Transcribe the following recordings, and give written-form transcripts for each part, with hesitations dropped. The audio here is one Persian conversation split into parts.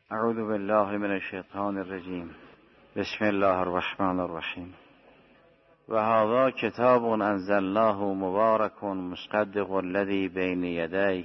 اعوذ بالله من الشیطان الرجیم. بسم الله الرحمن الرحیم. و هذا کتاب انزلناه مبارک مصدق الذی بین یدیه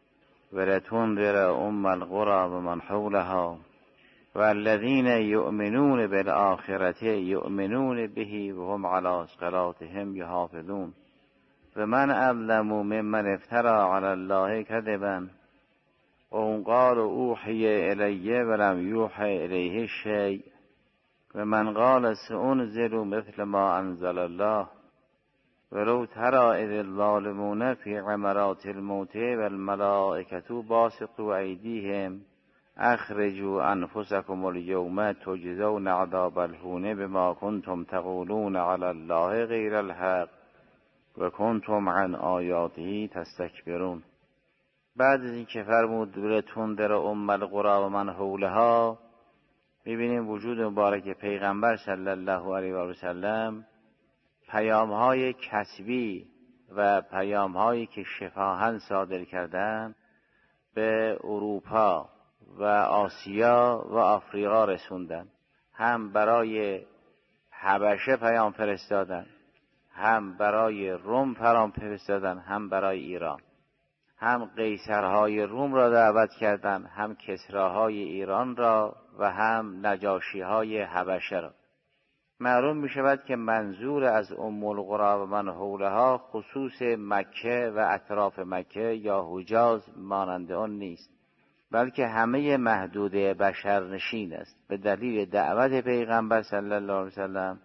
ولتنذر ام القری و من حولها والذین یؤمنون بالآخرة یؤمنون به و هم علی صلاتهم یحافظون و من اظلم ممن افتری علی الله کذبا و اون قال اوحی الیه ولم یوحی الیه شیء و من قال سأنزل مثل ما انزل الله ولو تری اذ الظالمون فی غمرات الموت والملائکة باسطوا ایدیهم اخرجوا انفسکم الیوم تجزون عذاب الهون بما کنتم تقولون علی الله غیر الحق و کنتم عن آیاته تستکبرون. بعد از این که فرمود ولتنذر ام القری و من حولها، می‌بینیم وجود مبارک پیغمبر صلی الله علیه و سلم پیام‌های کسبی و پیام‌هایی که شفاهن صادر کردن به اروپا و آسیا و آفریقا رسوندن. هم برای حبشه پیام فرستادن، هم برای روم پیام فرستادن، هم برای ایران. هم قیصرهای روم را دعوت کردند، هم کسراهای ایران را و هم نجاشیهای حبشه را. معلوم می شود که منظور از ام القری و من حولها خصوص مکه و اطراف مکه یا حجاز مانند آن نیست، بلکه همه محدود بشرنشین است به دلیل دعوت پیغمبر صلی الله علیه وسلم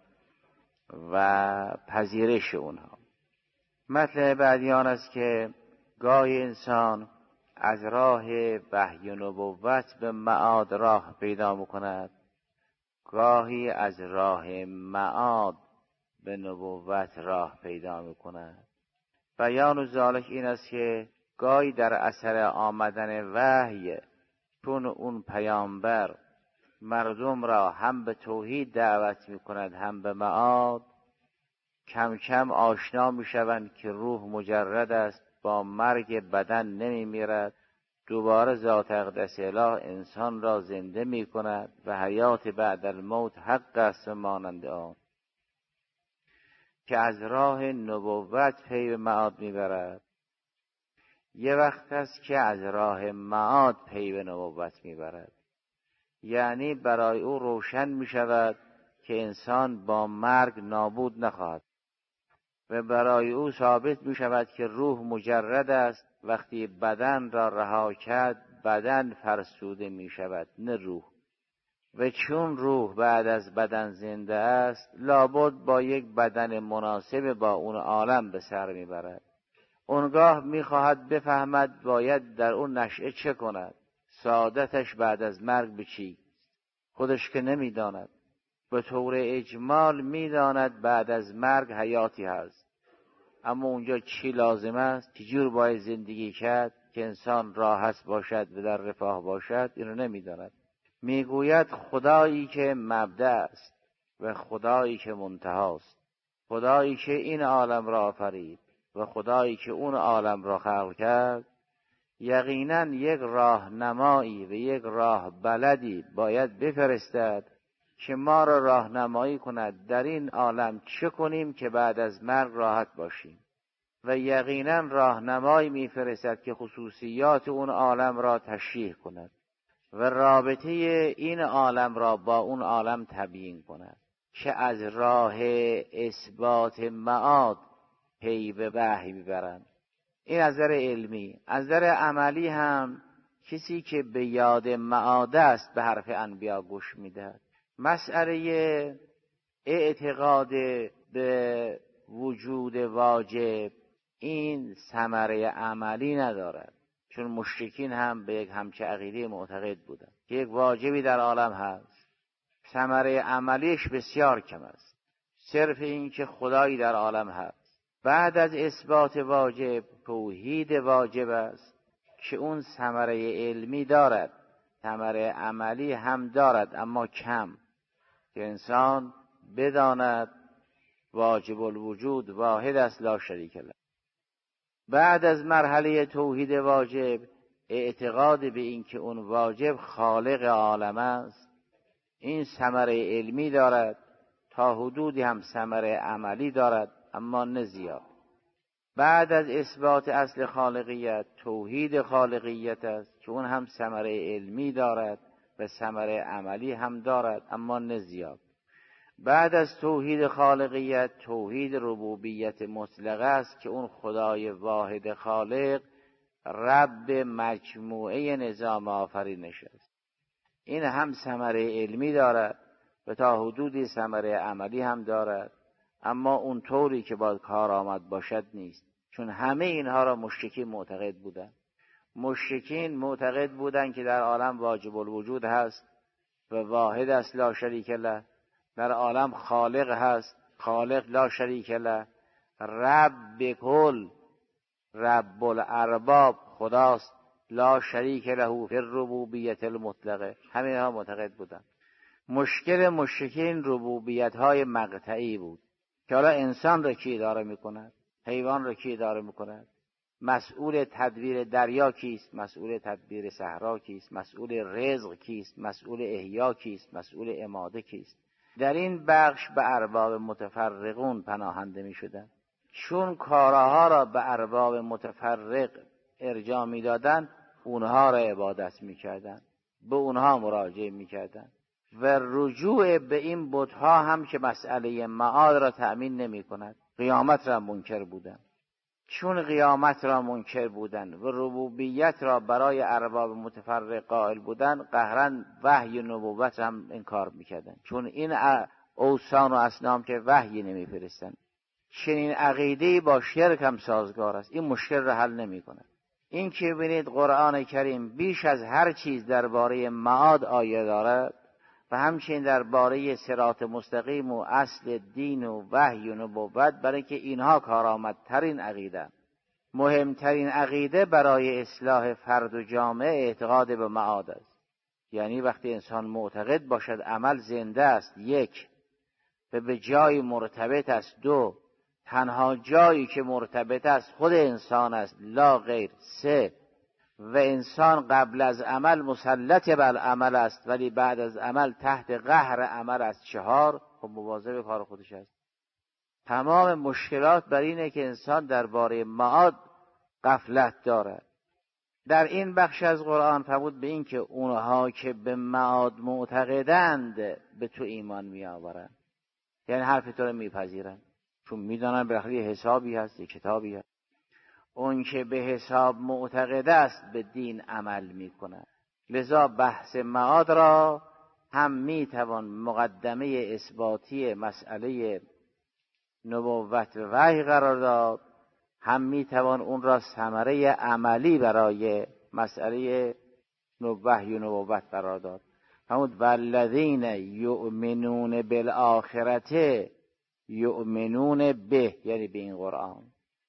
و پذیرش اونها. مطلب بعدی آن است که گاهی انسان از راه وحی و نبوت به معاد راه پیدا می‌کند، گاهی از راه معاد به نبوت راه پیدا می‌کند. بیان ذالک این است که گاهی در اثر آمدن وحی، چون اون پیامبر مردم را هم به توحید دعوت می‌کند هم به معاد، کم کم آشنا می‌شوند که روح مجرد است، با مرگ بدن نمی‌میرد، دوباره ذات اقدس اله انسان را زنده می‌کند و حیات بعد الموت حق است مانند آن، که از راه نبوت پی به معاد می‌برد. یه وقت است که از راه معاد پی به نبوت می‌برد، یعنی برای او روشن می‌شود که انسان با مرگ نابود نخواهد و برای او ثابت می شود که روح مجرد است. وقتی بدن را رها کرد بدن فرسوده می شود نه روح، و چون روح بعد از بدن زنده است لابد با یک بدن مناسب با اون عالم به سر می برد. اونگاه می خواهد بفهمد باید در اون نشأه چه کند، سعادتش بعد از مرگ به چی، خودش که نمی داند. به طور اجمال می داند بعد از مرگ حیاتی هست، اما اونجا چی لازم است، چجور باید زندگی کرد که انسان راحت باشد و در رفاه باشد، اینو نمیداند. میگوید خدایی که مبدأ است و خدایی که منتهاست، خدایی که این عالم را آفرید و خدایی که اون عالم را خلق کرد، یقینا یک راهنمایی و یک راه بلدی باید بفرستد که ما را راهنمایی کند در این عالم چه کنیم که بعد از مرگ راحت باشیم، و یقینا راهنمایی میفرستد که خصوصیات اون عالم را تشریح کند و رابطه این عالم را با اون عالم تبیین کند، که از راه اثبات معاد پی به وحی ببرند. این از نظر علمی. از نظر عملی هم کسی که به یاد معاد است به حرف انبیا گوش میدهد. مسئله اعتقاد به وجود واجب این ثمره عملی ندارد، چون مشرکین هم به یک همچه عقیده معتقد بودند که یک واجبی در عالم هست، ثمره عملیش بسیار کم است، صرف این که خدایی در عالم هست. بعد از اثبات واجب توحید واجب است که اون ثمره علمی دارد، ثمره عملی هم دارد اما کم، که انسان بداند واجب الوجود واحد است لا شریک له. بعد از مرحله توحید واجب اعتقاد به این که اون واجب خالق عالم است، این ثمره علمی دارد، تا حدودی هم ثمره عملی دارد، اما نه زیاد. بعد از اثبات اصل خالقیت توحید خالقیت است که اون هم ثمره علمی دارد و ثمره عملی هم دارد، اما نه زیاد. بعد از توحید خالقیت توحید ربوبیت مطلقه است که اون خدای واحد خالق رب مجموعه نظام آفرینش است. این هم ثمره علمی دارد و تا حدودی ثمره عملی هم دارد، اما اون طوری که باید کارآمد باشد نیست. چون همه اینها را مشرکین معتقد بودند. مشرکین معتقد بودند که در عالم واجب الوجود هست و واحد است لا شریک له، در عالم خالق هست، خالق لا شریک له، رب کل، رب الارباب خداست، لا شریک له فی الربوبیت المطلقه. همین ها معتقد بودند. مشکل مشرکین ربوبیت های مقطعی بود که حالا انسان را کی اداره میکند، حیوان را کی اداره میکند، مسئول تدبیر دریا کیست، مسئول تدبیر صحرا کیست، مسئول رزق کیست، مسئول احیا کیست، مسئول اماده کیست. در این بخش به ارباب متفرقون پناهنده می شدن. چون کارها را به ارباب متفرق ارجاع می دادن، اونها را عبادت می کردن، به اونها مراجعه می کردن و رجوع به این بتها هم که مسئله معاد را تأمین نمی کند. قیامت را منکر بودن. چون قیامت را منکر بودن و ربوبیت را برای ارباب متفرق قائل بودن، قهرا وحی نبوت هم انکار میکردن. چون این اوثان و اصنام که وحی نمیفرستن، چنین عقیده‌ای با شرک هم سازگار است. این مشکل را حل نمیکند. این که ببینید قرآن کریم بیش از هر چیز درباره معاد آیه دارد و همچنین درباره صراط مستقیم و اصل دین و وحی و نبوت، برای که اینها کارآمدترین عقیده، مهمترین عقیده برای اصلاح فرد و جامعه اعتقاد به معاد است. یعنی وقتی انسان معتقد باشد عمل زنده است، یک، و به جای مرتبط است، دو، تنها جایی که مرتبط است خود انسان است لا غیر، سه، و انسان قبل از عمل مسلط بر عمل است ولی بعد از عمل تحت قهر عمل است، چهار، خب مواظب کار خودش است. تمام مشکلات بر اینه که انسان درباره معاد غفلت دارد. در این بخش از قرآن فرمود به این که اونها که به معاد معتقدند به تو ایمان می آورند، یعنی حرف تو رو میپذیرند، چون میدانن بالاخره یه حسابی هست، یه کتابی هست. اون که به حساب معتقد است به دین عمل میکنه. لذا بحث معاد را هم میتوان مقدمه اثباتی مسئله نبوت و وحی قرار داد، هم میتوان اون را ثمره عملی برای مسئله وحی و نبوت قرار داد. همون والذین یؤمنون بالآخرة یؤمنون به، یعنی به این قرآن.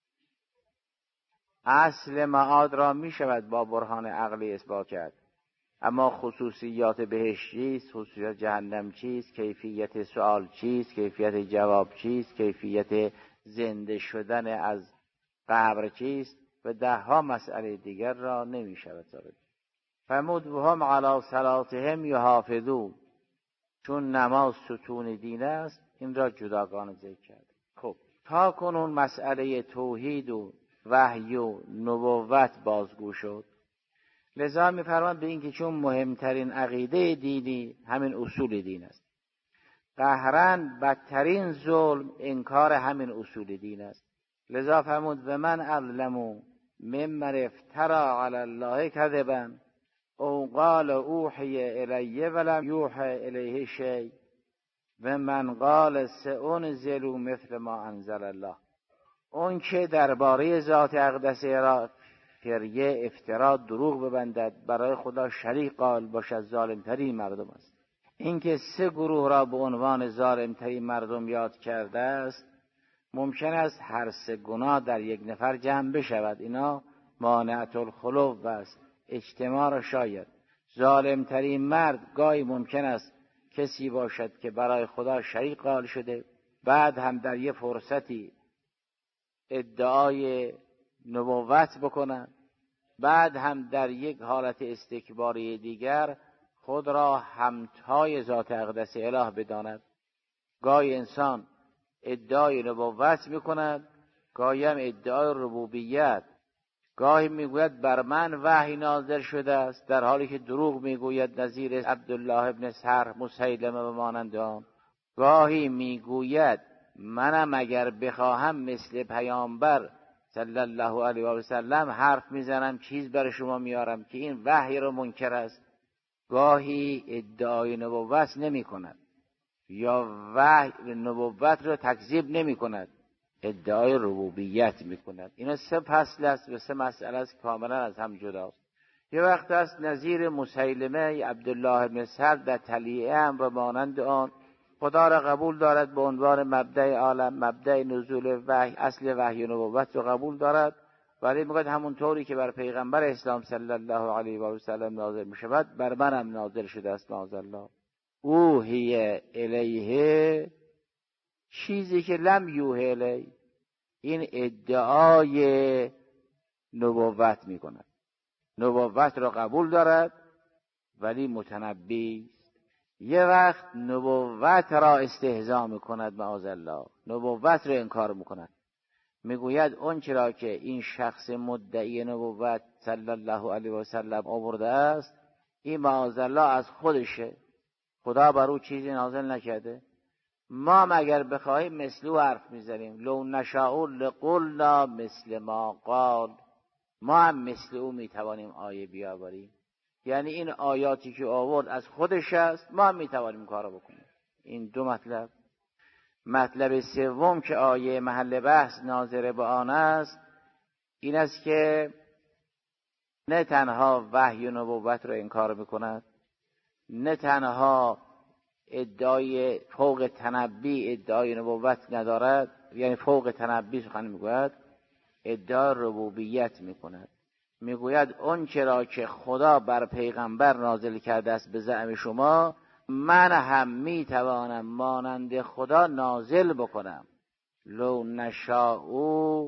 اصل معاد را می شود با برهان عقلی اثبات کرد، اما خصوصیات بهش چیست، خصوصیات جهنم چیست، کیفیت سوال چیست، کیفیت جواب چیست، کیفیت زنده شدن از قبر چیست و ده ها مسئله دیگر را نمی شود ثابت. فرمود و هم علی صلاتهم یحافظون، چون نماز ستون دین است این را جداگانه ذکر کرد. خب تا کنون مسئله توحید و وحی و نبوت بازگو شد. لذا می‌فرماید به این که چون مهمترین عقیده دینی همین اصول دین است، قهراً بدترین ظلم انکار همین اصول دین است. لذا فرمود و من اظلم ممن افتری علی الله کذبا او قال اوحی الی ولم یوحی الیه شیء و من قال سأنزل مثل ما انزل الله. اون که درباره ذات اقدس را فریه افترا دروغ ببندد، برای خدا شریک قائل باشد، ظالمترین مردم است. این که سه گروه را به عنوان ظالمترین مردم یاد کرده است، ممکن است هر سه گناه در یک نفر جمع بشود. اینا مانعت الخلو است، اجتماع را شاید. ظالمترین مرد گاهی ممکن است کسی باشد که برای خدا شریک قائل شده، بعد هم در یه فرصتی ادعای نبوت بکنن بعد هم در یک حالت استکباری دیگر خود را همتای ذات اقدس اله بداند. گاهی انسان ادعای نبوت میکند، گاهی هم ادعای ربوبیت. گاهی میگوید بر من وحی نازل شده است، در حالی که دروغ میگوید، نظیر عبدالله ابن سر، مسیلمه و مانند آن. گاهی میگوید منم اگر بخواهم مثل پیامبر صلی الله علیه و سلم حرف میزنم، چیز برای شما میارم که این وحی رو منکر است. گاهی ادعای نبوت نمی کند یا وحی نبوت رو تکذیب نمی کند، ادعای ربوبیت می کند. اینا 3 فصل است و 3 مسئله است کاملا از هم جداست. یه وقت است نظیر مسیلمه عبدالله بن سر در طلیعه هم و مانند آن خدا را قبول دارد به عنوان مبدأ عالم، مبدأ نزول وحی، اصل وحی و نبوت رو قبول دارد، ولی میگه همونطوری که بر پیغمبر اسلام صلی الله علیه و سلم نازل می شود بر منم نازل شده است. معاذالله. اوحی الیه، چیزی که لم یوحی الیه. این ادعای نبوت می کند، نبوت را قبول دارد ولی متنبی. یه وقت نبوت را استهزا می کند، معاذالله، نبوت را انکار می کند. میگوید اون چرا که این شخص مدعی نبوت صلی الله علیه و سلم آورده است، این معاذالله از خودشه، خدا بر او چیزی نازل نکرده. ما هم اگر بخواهیم مثل او حرف میزنیم، لو نشاء لقلنا مثل ما قال، ما هم مثل او میتوانیم آیه بیاوریم. یعنی این آیاتی که آورد از خودش است، ما هم میتوانیم کارو بکنیم. این 2 مطلب. مطلب سوم که آیه محل بحث ناظر به آن است، این است که نه تنها وحی و نبوت را انکار میکند، نه تنها ادعای فوق تنبی ادعای نبوت ندارد، یعنی فوق تنبی سخن میگوید، ادعای ربوبیت میکند. میگوید اون چرا که خدا بر پیغمبر نازل کرده است به زعم شما، من هم میتوانم مانند خدا نازل بکنم. لو نشاء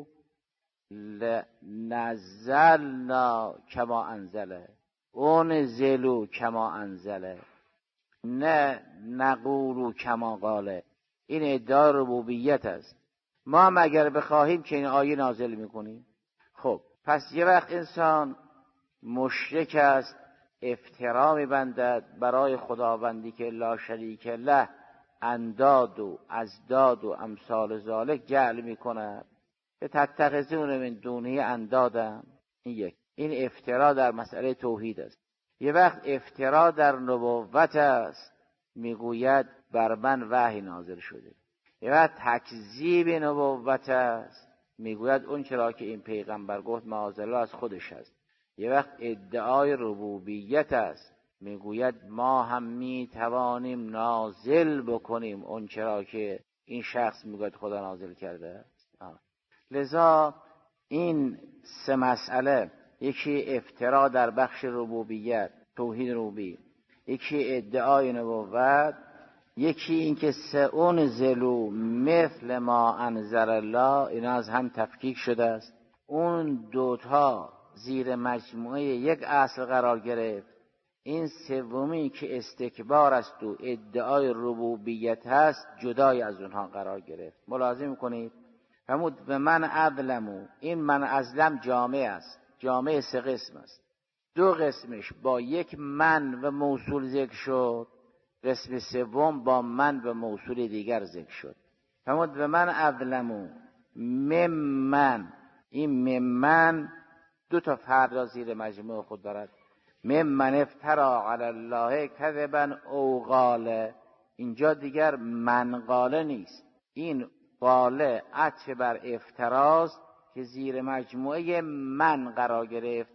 لنزلنا کما انزله، انزلوا کما انزله، نه نقولوا کما قاله. این ادعای ربوبیت است. ما هم اگر بخواهیم که این آیه نازل میکنیم. خب پس یه وقت انسان مشرک است، افترا میبندد برای خداوندی که لا شریک له، انداد و ازداد و امثال ذالک جعل میکند. به تتخذون من دونه اندادم. این یک، این افترا در مسئله توحید است. یه وقت افترا در نبوت است، میگوید بر من وحی نازل شده. یه وقت تکذیب نبوت است، میگوید اون چرا که این پیغمبر گفت معاذالله از خودش است. یه وقت ادعای ربوبیت است، میگوید ما هم میتوانیم نازل بکنیم اون چرا که این شخص میگوید خدا نازل کرده است. لذا این 3 مسئله، یکی افترا در بخش ربوبیت، توحید ربوبی، یکی ادعای نبوت، یکی این که سأنزل مثل ما انزل الله، اینا از هم تفکیک شده است. اون 2 زیر مجموعه یک اصل قرار گرفت. این سومی که استکبار است و ادعای ربوبیت هست جدای از اونها قرار گرفت. ملاحظه میکنید فرمود به من اظلمو، این من ازلم جامع است، جامع 3 قسم است. 2 قسمش با یک من و موصول ذکر شد، قسم سوم با من و موصول دیگر ذکر شد. فرمود به من اظلمو ممن، این ممن 2 فرد زیر مجموع خود دارد. ممن افترا علی الله کذبا او قاله، اینجا دیگر من قاله نیست، این قاله عطف بر افتراست که زیر مجموعه من قرار گرفت.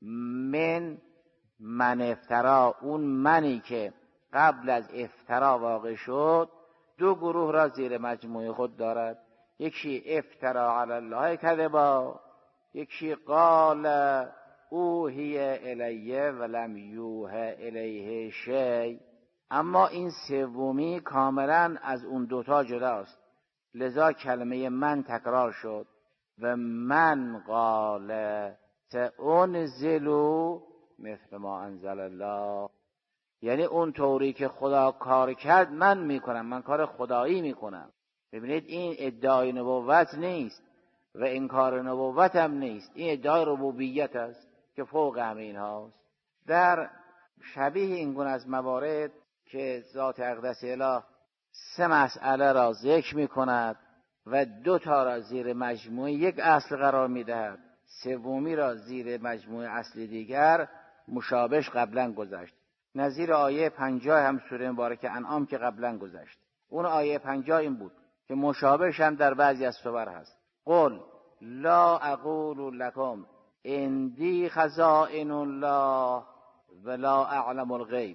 من افترا، اون منی که قبل از افترا واقع شد 2 گروه را زیر مجموعه خود دارد. یکی افترا علی الله کذبا، یکی قال اوحی الیه ولم یوحی الیه شیء. اما این سومی کاملا از اون 2 جداست، لذا کلمه من تکرار شد و من قال سأنزل مثل ما انزل الله، یعنی اون طوری که خدا کار کرد من میکنم، من کار خدایی میکنم. ببینید این ادعای نبوت نیست و انکار نبوت هم نیست، این ادعای ربوبیت است که فوق همه این هاست. در شبیه این گونه از موارد که ذات اقدس اله 3 مسئله را ذکر میکند و 2 تا را زیر مجموعه یک اصل قرار میدهد، سومی را زیر مجموعه اصل دیگر، مشابهش قبلا گذشت. نظیر آیه 50 هم سوره مبارکه انعام که قبلا گذشت. اون آیه 50 این بود که مشابهش هم در بعضی از سور هست. قل لا اقول لكم عندي خزائن الله ولا اعلم الغیب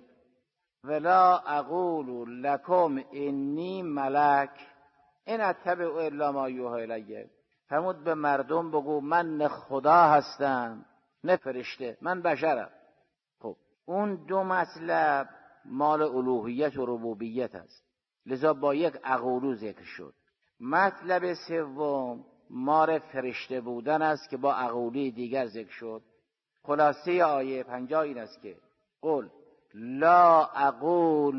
ولا اقول لكم انی ملک ان اتبع الا ما یوحی الی. فرمود به مردم بگو من نه خدا هستم نه فرشته، من بشرم. خب اون 2 مطلب مال الوهیت و ربوبیت است، لذا با یک اقولو ذکر شد. مطلب سوم مال فرشته بودن است که با اقولی دیگر ذکر شد. خلاصه آیه 50 این است که قل لا اقول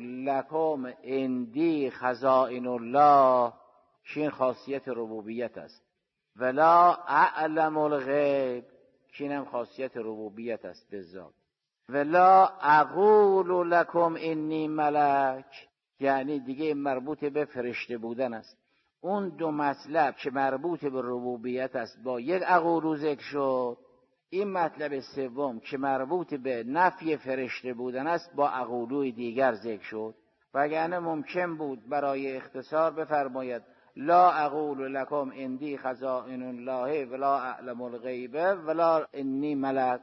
لكم عندي خزائن الله، که خاصیت ربوبیت است، ولا اعلم الغیب، که هم خاصیت ربوبیت است بالذات، ولا اقول لكم انی ملک، یعنی دیگه مربوط به فرشته بودن است. اون 2 مطلب که مربوط به ربوبیت است با یک اقولو ذکر شد. این مطلب سوم که مربوط به نفی فرشته بودن است با اقولوی دیگر ذکر شد. وگرنه ممکن بود برای اختصار بفرماید لا اقول لكم عندي خزائن الله ولا اعلم الغیب ولا انی ملک.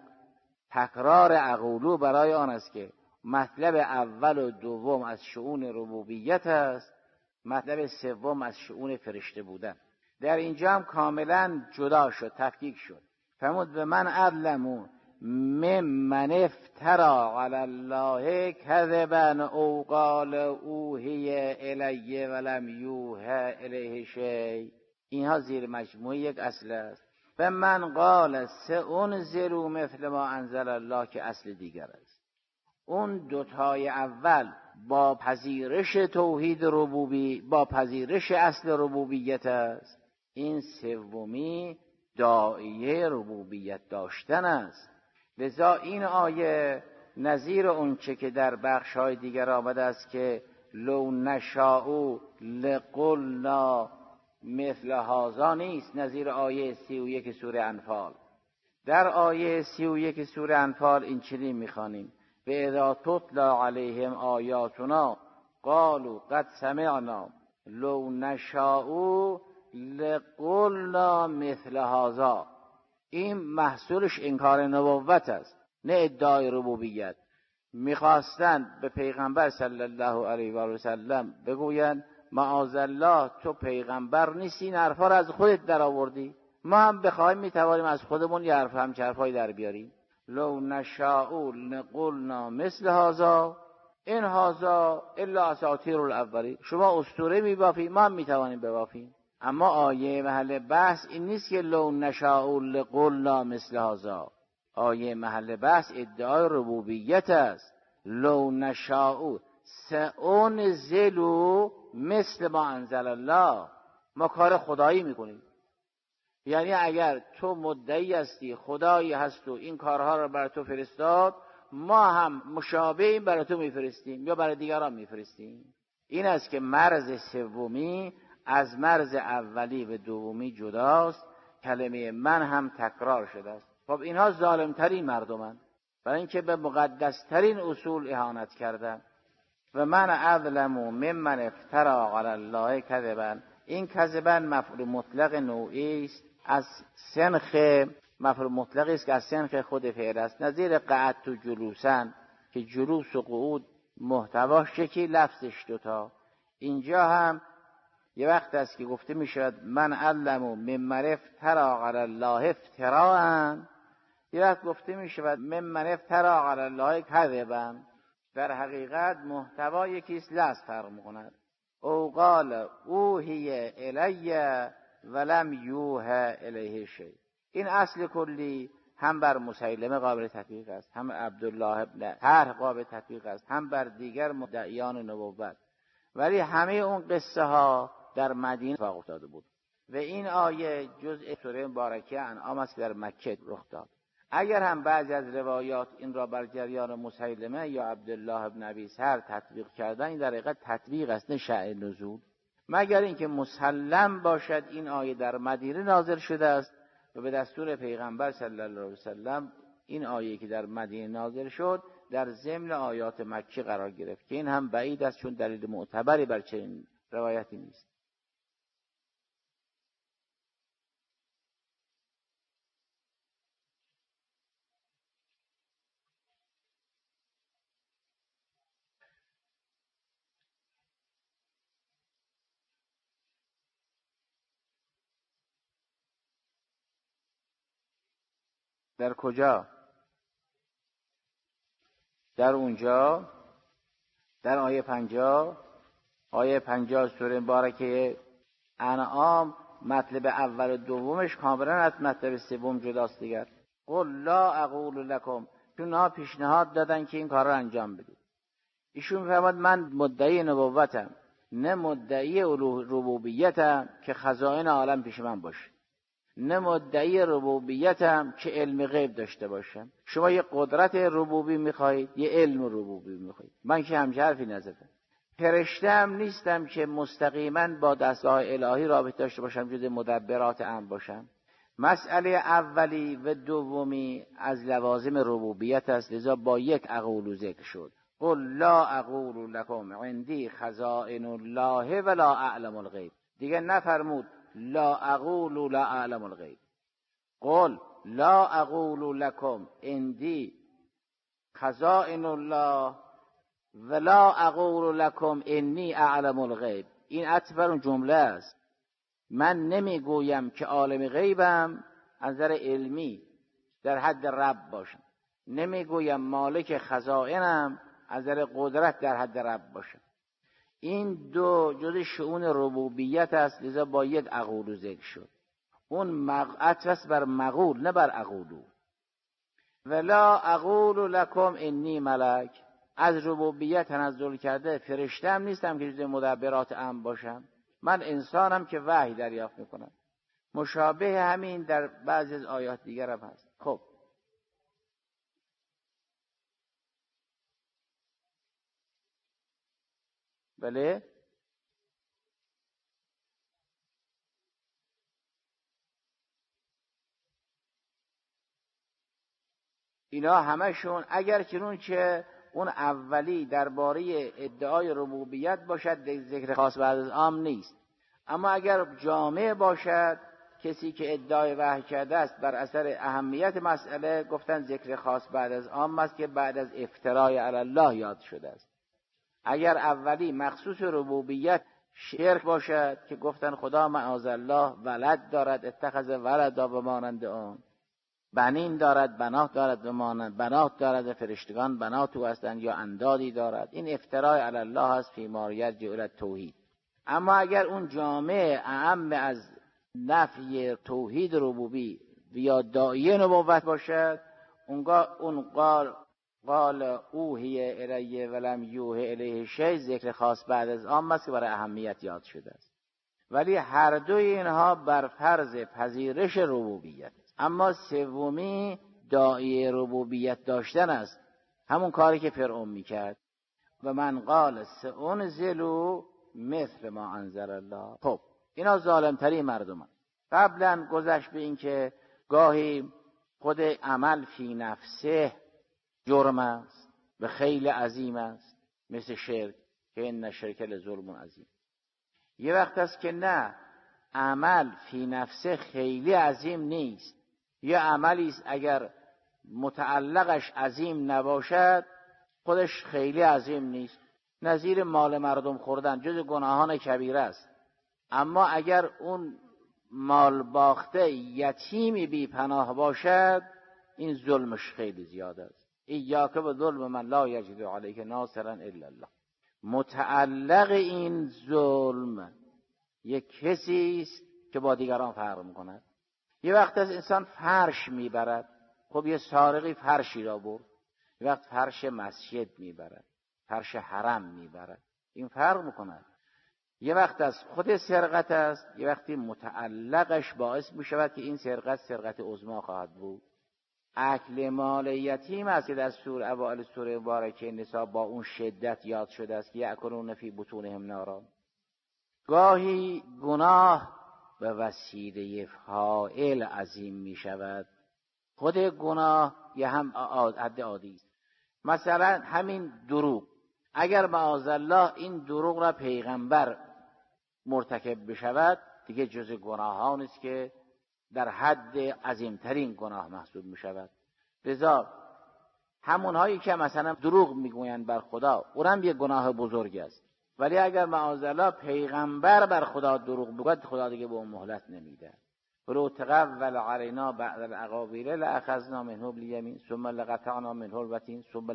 تکرار اقولو برای آن است که مطلب اول و دوم از شؤون ربوبیت است، مطلب سوم از شؤون فرشته بودن. در اینجا هم کاملا جدا شد، تفکیک شد. فرمود به من اظلم ممن افترا علی الله کذبا او قال اوحی الی ولم یوحی الیه شیء. اینها زیر مجموعه یک اصل است. به من قال سأنزل مثل ما انزل الله که اصل دیگر است. اون 2 تای اول با پذیرش توحید ربوبی، با پذیرش اصل ربوبیت است. این سومی داعیه ربوبیت داشتن است. لذا این آیه نظیر اون چه که در بخش‌های دیگر آمده است که لو نشاء لقلنا مثل هذا نیست. نظیر آیه 31 سوره انفال. در آیه 31 سوره انفال این چنین می‌خوانیم: و اذا تتلی علیهم آیاتنا قالوا قد سمعنا لو نشاء لقلنا مثل هذا. این محصولش انکار نبوت است، نه ادعای ربوبیت. میخواستند به پیغمبر صلی الله علیه و آله و سلم بگویند معاذالله تو پیغمبر نیستی، این حرفا رو از خودت در آوردی، ما هم بخوایم میتوانیم از خودمون یه حرفای در بیاریم. لو نشاء لقلنا مثل هذا این هذا الا اساطیر الاولین. شما اسطوره میبافید، ما هم میتوانیم ببافیم. اما آیه محل بحث این نیست که لو نشاء لقلنا مثل هذا. آیه محل بحث ادعای ربوبیت است. لو نشاء سأنزل مثل ما انزل الله. ما کار خدایی میکنیم. یعنی اگر تو مدعی هستی خدایی هست و این کارها رو بر تو فرستاد، ما هم مشابه این برای تو میفرستیم یا برای دیگران میفرستیم. این است که مرز سومی از مرز اولی و دومی جداست. کلمه من هم تکرار شده است. خب اینها ظالمترین مردمند، برای اینکه به مقدسترین اصول اهانت کردن. و من اظلم ممن افترا علی الله کذبا. این کذبا مفعول مطلق نوعی است از سنخ، مفعول مطلقی است که از سنخ خود فعل است. نظیر قعدت و جلوسن که جلوس و قعود محتواش یکی، لفظش 2 تا. اینجا هم یه وقت است که گفته می شود من اظلم ممن افترا علی الله افتراء، یه وقت گفته می شود ممن افترا علی الله کذبا. در حقیقت محتوا یکیست، لفظ فرق می‌کند. او قال اوحی الی ولم یوحی الیه شیء. این اصل کلی هم بر مسیلمه قابل تطبیق است، هم عبدالله ابن طرح قابل تطبیق است، هم بر دیگر مدعیان نبوت. ولی همه اون قصه ها در مدینه اتفاق افتاده بود و این آیه جزء سوره مبارکه انعام است که در مکه رخ داد. اگر هم بعضی از روایات این را بر جریان مسیلمه یا عبدالله ابن ابی سر تطبیق کردن، این در حقیقت تطبیق است نه شأن نزول، مگر اینکه مسلم باشد این آیه در مدینه نازل شده است و به دستور پیغمبر صلی الله علیه وسلم این آیه که در مدینه نازل شد در ضمن آیات مکی قرار گرفت که این هم بعید است، چون دلیل معتبری بر چنین روایتی نیست. در کجا؟ در اونجا، در آیه 50. آیه 50 سوره مبارکه انعام مطلب اول و دومش کاملا از مطلب سوم جداست دیگر. قل لا اقول لکم، چون ها پیشنهاد دادن که این کار رو انجام بدید. ایشون می‌فرماد من مدعی نبوتم نه مدعی ربوبیتم که خزائن عالم پیش من باشه، نه مدعی ربوبیتم که علم غیب داشته باشم. شما یه قدرت ربوبی میخواهید، یه علم ربوبی میخواهید، من که همچه حرفی نزدم. فرشته هم نیستم که مستقیما با دستگاه الهی رابطه داشته باشم، جز مدبرات امر باشم. مسئله اولی و دومی از لوازم ربوبیت است، لذا با یک اقول ذکر شد. قل لا اقول لکم عندی خزائن الله ولا اعلم الغیب. دیگه نفرمود لا اقول لا اعلم الغیب. قل لا اقول لکم عندی خزائن الله ولا اقول لکم انی اعلم الغیب. این عطف بر اون جمله است. من نمیگویم که عالم غیبم از نظر علمی در حد رب باشم، نمیگویم مالک خزائنم از نظر قدرت در حد رب باشم. این دو جز شؤون ربوبیت است، لذا با یک اقول ذکر شد. اون عطف است بر مقول نه بر اقولو. ولا اقول لکم انی ملک، از ربوبیت تنزل کرده، فرشته هم نیستم که جز مدبرات امر باشم، من انسانم که وحی دریافت میکنم. مشابه همین در بعضی از آیات دیگر هم هست. خب بله، اینا همشون اگر چنون که اون اولی درباره ادعای ربوبیت باشد ذکر خاص بعد از عام نیست، اما اگر جامع باشد کسی که ادعای وحی کرده است بر اثر اهمیت مسئله گفتن ذکر خاص بعد از عام است که بعد از افترای علی الله یاد شده است. اگر اولی مخصوص ربوبیت شرک باشد که گفتن خدا معاذالله ولد دارد، اتخذ ولدا و مانند آن، بنین دارد، بنات دارد و مانند بنات دارد، فرشتگان بنات او هستند یا اندادی دارد، این افترای علی الله است فی ما یرجع الی التوحید. اما اگر اون جامع اعم از نفی توحید ربوبی یا داعیه نبوت باشد، اون قال اوحی الیه ولم یوحی الیه شیء ذکر خاص بعد از عام است که برای اهمیت یاد شده است. ولی هر دوی اینها بر فرض پذیرش ربوبیت است. اما سومی داعیه ربوبیت داشتن است، همون کاری که فرعون میکرد. و من قال سأنزل مثل ما انزل الله. خب اینا ظالمترین مردم هست. قبلا گذشت به این که گاهی خود عمل فی نفسه جرم است و خیلی عظیم است، مثل شرک که این شرک لظلم عظیم. یه وقت است که نه، عمل فی نفسه خیلی عظیم نیست، یه عملی است اگر متعلقش عظیم نباشد خودش خیلی عظیم نیست، نظیر مال مردم خوردن جز گناهان کبیره است. اما اگر اون مال باخته یتیمی بی پناه باشد این ظلمش خیلی زیاد است. ایاک و ظلم من لا یجد علیک ناصرا الا الله. متعلق این ظلم یک کسی است که با دیگران فرق میکند. یه وقت از انسان فرش میبرد، خب یه سارقی فرشی را برد، یه وقت فرش مسجد میبرد، فرش حرم میبرد، این فرق میکنه. یه وقت از خود سرقت است، یه وقتی متعلقش باعث میشود که این سرقت عظمی خواهد بود. اکل مال یتیم است که در اوائل سوره مبارکه نساء با اون شدت یاد شده است که یأکلون فی بطونهم نارا. گاهی گناه به وسیله فاعل عظیم می شود. خود گناه یه هم حد عادی است. مثلا همین دروغ، اگر معاذالله این دروغ را پیغمبر مرتکب بشود دیگه جز گناهان است که در حد عظیمترین گناه محسوب می شود. لذا همونهایی که مثلا دروغ میگویند بر خدا، اونم یه گناه بزرگ است، ولی اگر معاذالله پیغمبر بر خدا دروغ بگوید خدا دیگه به اون مهلت نمیده. ولو تقول علینا بعض الاقاویل لاخذنا منه بالیمین ثم لقطعنا منه الوتین ثم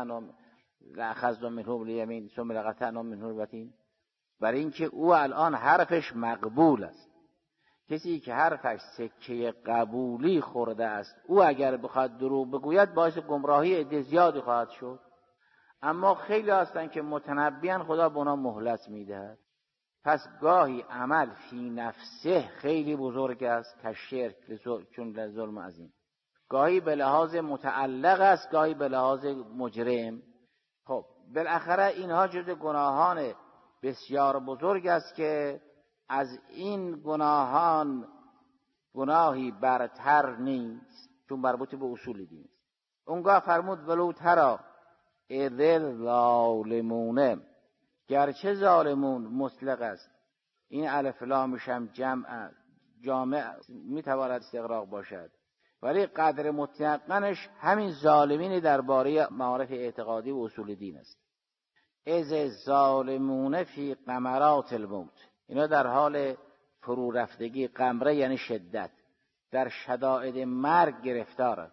لاخذنا منه بالیمین ثم لقطعنا منه الوتین. برای اینکه او الان حرفش مقبول است. کسی که حرفش سکه قبولی خورده است، او اگر بخواد دروغ بگوید باعث گمراهی عده زیادی خواهد شد. اما خیلی هستند که متنبیان خدا به اونا مهلت میدهد. پس گاهی عمل فی نفسه خیلی بزرگ است که شرک، چون ظلم عظیم. گاهی به لحاظ متعلق است، گاهی به لحاظ مجرم. خب بالاخره اینها جزء گناهان بسیار بزرگ است که از این گناهان گناهی برتر نیست، چون مربوط به اصول دین است. اونگاه فرمود ولو ترى اذ ظالمون، گرچه ظالمون مطلق است، این الف لامش هم جامع میتواند استغراق باشد، ولی قدر مطلقاًش همین ظالمین درباره معارف اعتقادی و اصول دین است. اذ ظالمون فی غمرات الموت، اینا در حال فرو رفتگی، غمره یعنی شدت، در شدائد مرگ گرفتار.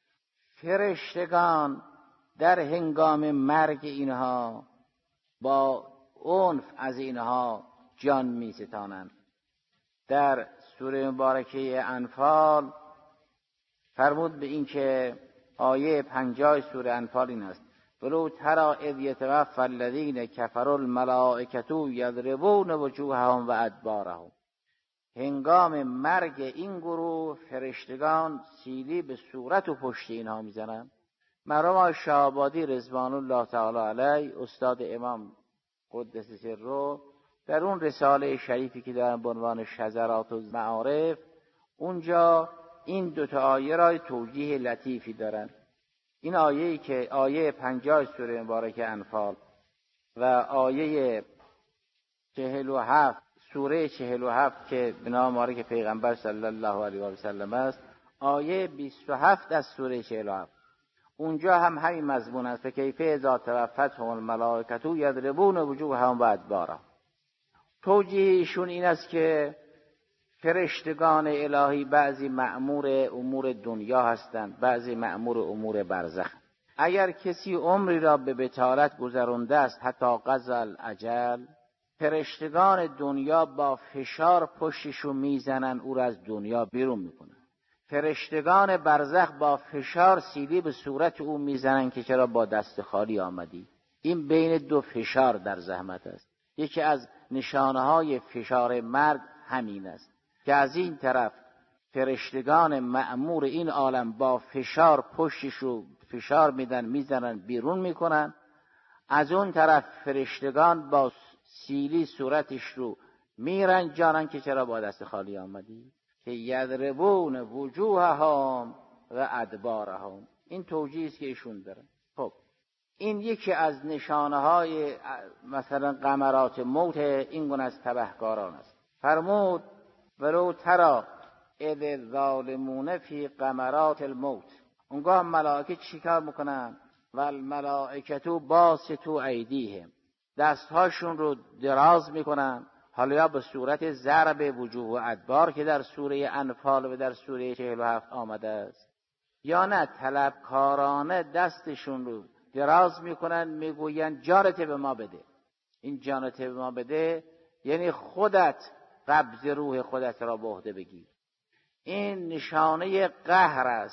فرشتگان در هنگام مرگ اینها با عنف از اینها جان می ستانند. در سوره مبارکه انفال فرمود به این که آیه 50 سوره انفال این است ولو تری اذ یتوفی الذین کفروا الملائکة یضربون وجوههم و ادبارهم. هنگام مرگ این گروه فرشتگان سیلی به صورت و پشت اینها میزنند. مرحوم شهابادی رضوان الله تعالی علیه، استاد امام قدس سره، در اون رساله شریفی که دارن به عنوان شذرات و معارف، اونجا این دوتا آیه را توجیه لطیفی دارن. این آیه‌ای که آیه 50 سوره مبارکه انفال و آیه 47 سوره 47 که به نام مبارک پیغمبر صلی الله علیه و سلم است، آیه 27 از سوره 47 اونجا هم همین مضمون است. فکیف اذا توفتهم الملائکة یضربون وجوههم و ادبارهم. توجیهشون این است که فرشتگان الهی بعضی مأمور امور دنیا هستند، بعضی مأمور امور برزخ. اگر کسی عمری را به بطالت گذرانده است حتی قضا الاجل، فرشتگان دنیا با فشار پشتشو میزنن، او را از دنیا بیرون میکنن. فرشتگان برزخ با فشار سیلی به صورت او میزنن که چرا با دست خالی آمدی. این بین دو فشار در زحمت است. یکی از نشانه‌های فشار مرگ همین است که از این طرف فرشتگان مأمور این عالم با فشار پشتشو فشار میدن، میزنن، بیرون میکنن. از اون طرف فرشتگان با سیلی صورتش رو میرنجانن که چرا با دست خالی آمدی. که یضربون وجوههم و ادبارهم. این توجیهی است که ایشون دارن. خب این یکی از نشانه‌های مثلا غمرات موت این گونه از تبهکاران است. فرمود ولو تری اذ الظالمون فی غمرات الموت. اونگاه ملائکه چیکار میکنن؟ و الملائکة باسطوا ایدیهم، دستهاشون رو دراز میکنن، حالا یا به صورت ضرب وجوه و ادبار که در سوره انفال و در سوره 47 آمده است، یا نه طلبکارانه دستشون رو دراز میکنن، میگوین جانت به ما بده. این جانت به ما بده یعنی خودت قبض روح خودت را به عهده بگیر. این نشانه قهر است.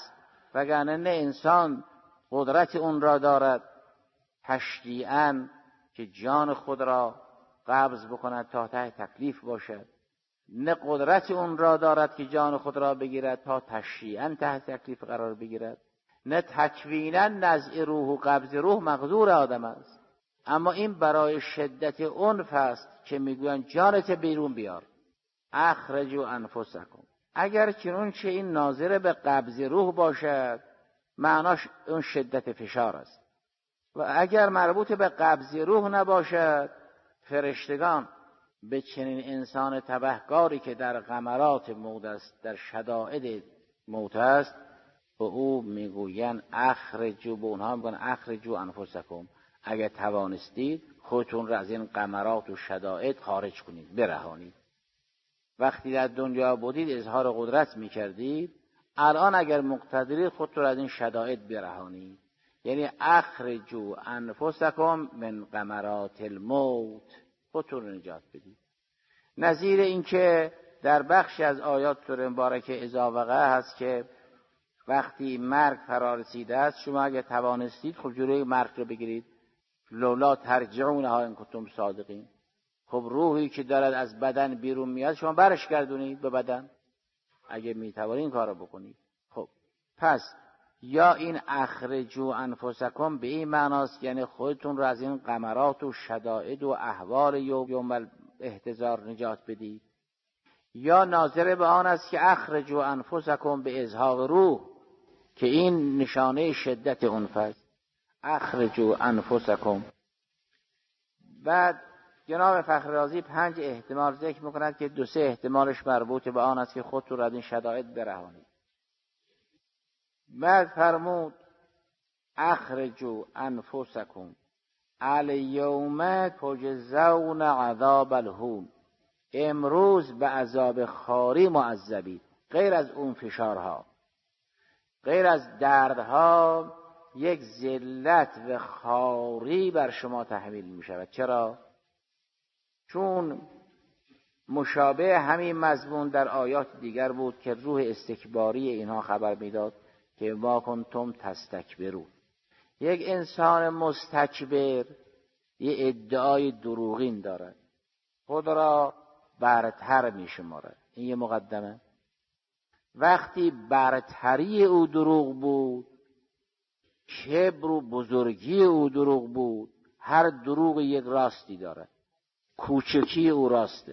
وگرنه نه انسان قدرت اون را دارد تشریعاً که جان خود را قبض بکند تا ته تکلیف باشد، نه قدرت اون را دارد که جان خود را بگیرد تا تشریعاً ته تکلیف قرار بگیرد، نه تکویناً نزع روح و قبض روح مقدور آدم است. اما این برای شدت عنف است که میگویند جانت بیرون بیار، اخرجوا انفسکم. اگر چنون چه این ناظر به قبض روح باشد معناش اون شدت فشار است، و اگر مربوط به قبض روح نباشد فرشتگان به چنین انسان تبهکاری که در غمرات موت است، در شدائد موت است، به او میگویند اخرجوا، به اونها میگن اخرجوا انفسکم، اگر توانستید خودتون را از این غمرات و شدائد خارج کنید، برهانید. وقتی در دنیا بودید اظهار قدرت میکردید، الان اگر مقتدرید خودتون را از این شدائد برهانید. یعنی اخرجوا انفسکم من غمرات الموت، خودتون را نجات بدید. نظیر این که در بخش از آیات سوره مبارکه اذا وقع هست که وقتی مرگ فرا رسیده است شما اگر توانستید خب جلوی مرگ رو بگیرید، لولا ترجعونها ان کنتم صادقین. خب روحی که دارد از بدن بیرون میاد شما برش گردونید به بدن اگه میتوانید این کار رو بکنید. خب پس یا این اخرجوا انفسکم به این معناست یعنی خودتون رو از این غمرات و شدائد و احوال یوم الاحتضار نجات بدید، یا ناظر به آن است که اخرجوا انفسکم به ازهاق روح که این نشانه شدت عنف است. اخرجوا انفسکم. بعد جناب فخررازی 5 احتمال ذکر میکند که 2-3 احتمالش مربوط به آن است که خودتون را از این شدائد برهانید. بعد فرمود اخرجوا انفسکم الیوم تجزون عذاب الهون، امروز به عذاب خواری معذبید. غیر از اون فشارها، غیر از دردها، یک ذلت و خواری بر شما تحمیل می شود. چرا؟ چون مشابه همین مضمون در آیات دیگر بود که روح استکباری اینها خبر میداد که ما کنتم تستکبرون. یک انسان مستکبر یه ادعای دروغین دارد، خود را برتر می شمارد. این یه مقدمه. وقتی برتری او دروغ بود، کبر و بزرگی او دروغ بود، هر دروغ یک راستی دارد، کوچکی او راسته.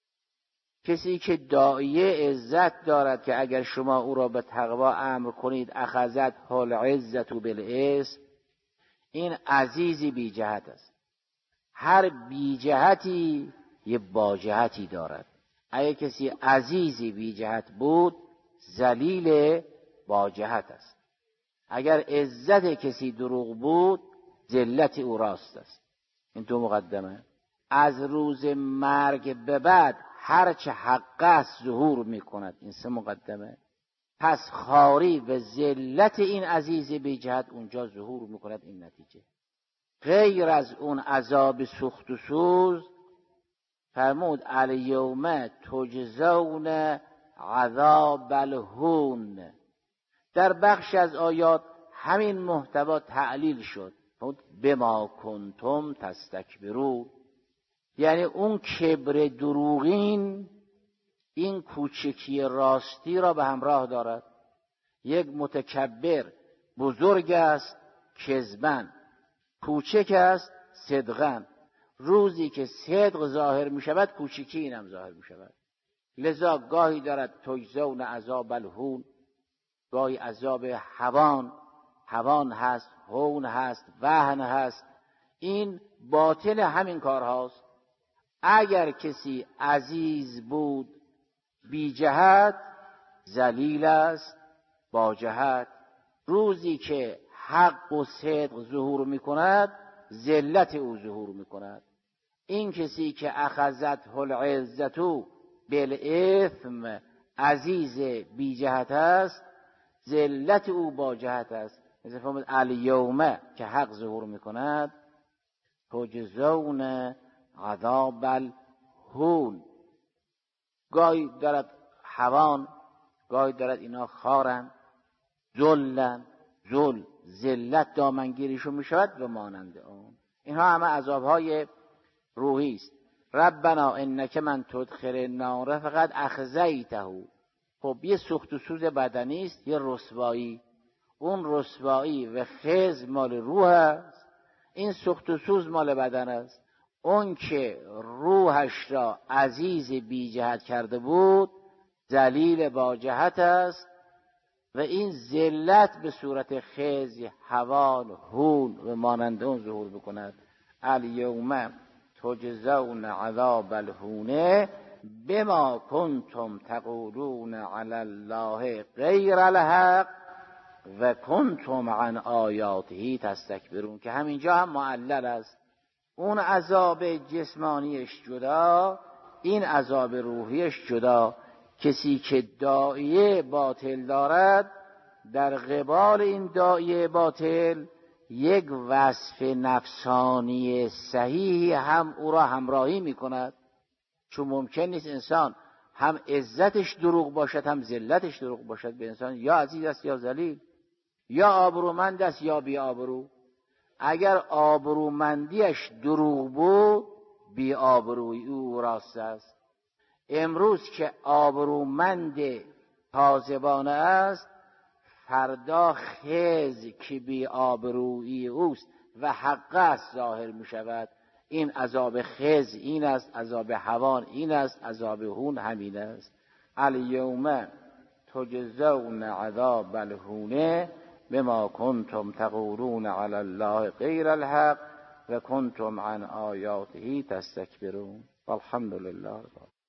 کسی که داعیه عزت دارد که اگر شما او را به تقوا امر کنید اخذت العزة بالاسم، این عزیزی بی جهت است. هر بی جهتی یه با جهتی دارد. اگر کسی عزیزی بی جهت بود ذلیل با جهت است. اگر عزت کسی دروغ بود ذلت او راست است. این 2 مقدمه. از روز مرگ به بعد هرچه حق است ظهور میکند. این 3 مقدمه. پس خواری و ذلت این عزیز بی جهت اونجا ظهور میکند. این نتیجه. غیر از اون عذاب سخت و سوز فرمود الیوم تجزون عذاب الهون. در بخش از آیات همین محتوا تعلیل شد. بما کنتم تستکبرون، یعنی اون کبر دروغین این کوچکی راستی را به همراه دارد. یک متکبر بزرگ است کذبن، کوچک است صدقن. روزی که صدق ظاهر می شود کوچکی اینم ظاهر می شود. لذا گاهی دارد تجزون عذاب الهون، گاهی عذاب هوان هست، هون هست، وهن هست. این باطن همین کارهاست. اگر کسی عزیز بود بی جهت ذلیل است با جهت. روزی که حق و صدق ظهور می کند ذلت او ظهور می کند. این کسی که اخذت العزة بالاثم عزیز بی جهت است ذلت او با جهت است. مثل فرمود الیوم که حق ظهور می کند تجزون عذاب الهون. گاهی دارد هوان، گاهی دارد اینا خارن، ذلت دامنگیریشون می شود و مانند اون. اینها همه عذابهای روحی است. ربنا انک من تدخل النار فقط اخزیته. خب یه سوخت و سوز بدنی است، یه رسوایی. اون رسوایی و خزی مال روح است، این سوخت و سوز مال بدن است. اون که روحش را عزیز بی جهت کرده بود ذلیل با جهت است و این ذلت به صورت خزی، هوان، هون و مانند اون ظهور بکند. الیوم تجزون عذاب الهون بما کنتم تقولون علی الله غیر الحق و کنتم عن آیاته تستکبرون، که همینجا هم معلل است. اون عذاب جسمانیش جدا، این عذاب روحیش جدا. کسی که داعیه باطل دارد، در قبال این داعیه باطل یک وصف نفسانی صحیح هم او را همراهی می کند. چون ممکن نیست انسان هم عزتش دروغ باشد هم ذلتش دروغ باشد. به انسان یا عزیز است یا ذلیل، یا آبرومند است یا بی آبرو. اگر آبرومندیش دروغ بود، بی آبرویی او راست است. امروز که آبرومند کاذبانه است، فردا خز که بی آبرویی اوست و حق است ظاهر می شود. این عذاب خز این است، عذاب هوان این است، عذاب هون همین است. الیوم تجزون عذاب الهون بما کنتم تقولون علی الله غیر الحق و کنتم عن آیاته تستکبرون. والحمد لله.